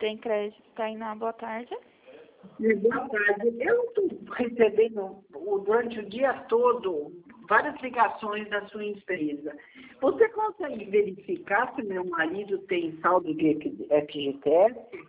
Tem crédito, Tainá, boa tarde. Boa tarde. Eu estou recebendo durante o dia todo várias ligações da sua empresa. Você consegue verificar se meu marido tem saldo de FGTS?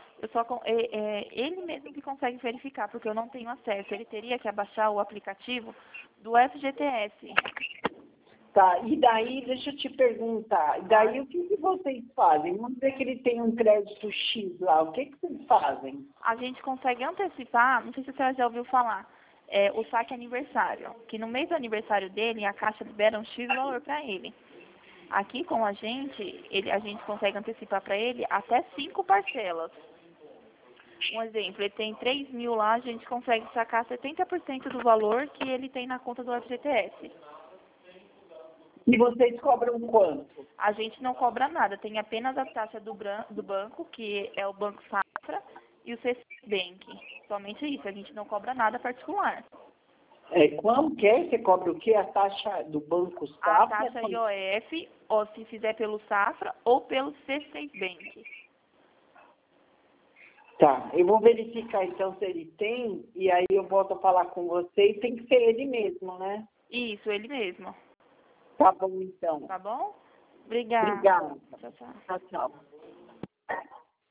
Ele mesmo que consegue verificar, porque eu não tenho acesso. Ele teria que abaixar o aplicativo do FGTS. Tá, e daí, deixa eu te perguntar, daí o que vocês fazem? Vamos dizer que ele tem um crédito X lá, o que vocês fazem? A gente consegue antecipar, não sei se você já ouviu falar, o saque aniversário, que no mês do aniversário dele, a Caixa libera um X valor para ele. Aqui com a gente consegue antecipar para ele até 5 parcelas. Um exemplo, ele tem 3 mil lá, a gente consegue sacar 70% do valor que ele tem na conta do FGTS. E vocês cobram quanto? A gente não cobra nada, tem apenas a taxa do banco, que é o Banco Safra, e o C6 Bank. Somente isso, a gente não cobra nada particular. Como que é? Você cobra o quê? A taxa do Banco Safra? A taxa IOF, ou se fizer pelo Safra, ou pelo C6 Bank. Tá, eu vou verificar então se ele tem, e aí eu volto a falar com você, e tem que ser ele mesmo, né? Isso, ele mesmo. Tá bom, então. Tá bom? Obrigada. Obrigada. Tchau, tchau. Tchau, tchau.